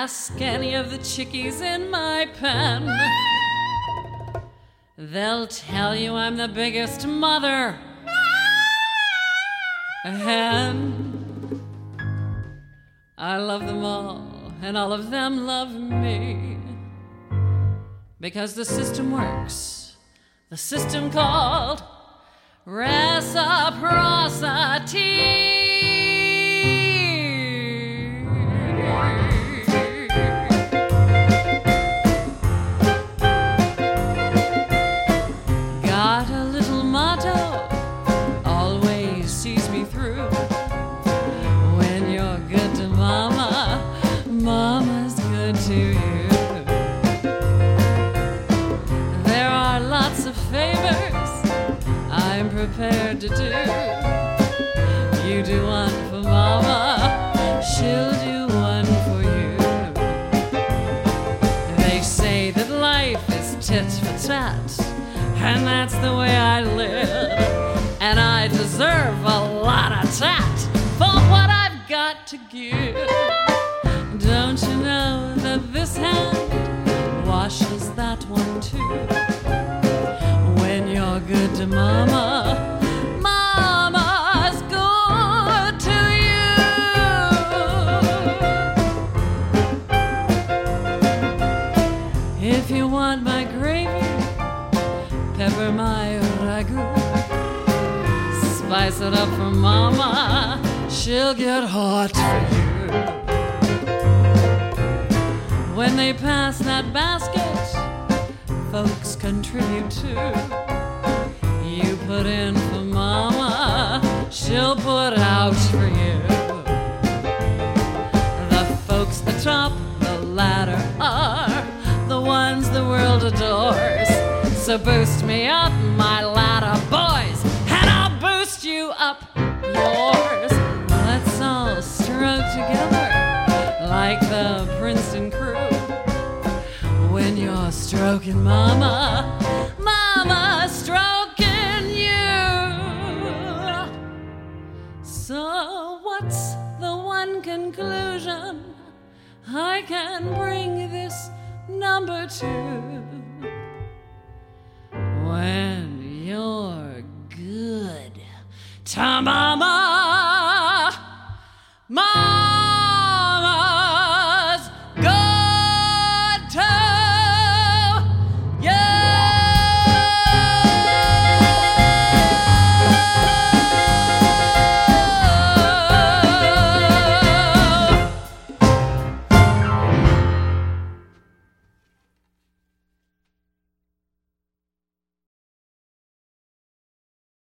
Ask any of the chickies in my pen. They'll tell you I'm the biggest mother hen. I love them all, and all of them love me, because the system works, the system called reciprocity. Got a little motto, always sees me through. When you're good to mama, mama's good to you. There are lots of favors I'm prepared to do. You do one for mama, she'll do one for you. They say that life is tit for tat, and that's the way I live. And I deserve a lot of tat for what I've got to give. Don't you know that this hand washes that one too? When you're good to mama, mama's good to you. If you want my gravy, pepper my ragu, spice it up for mama, she'll get hot for you. When they pass that basket, folks contribute too. You put in for mama, she'll put out for you. The folks atop the ladder are the ones the world adores. So boost me up, my ladder boys, and I'll boost you up yours. Let's all stroke together like the Princeton crew. When you're stroking mama, mama's stroking you. So what's the one conclusion I can bring this number to? When you're good to mama, mama.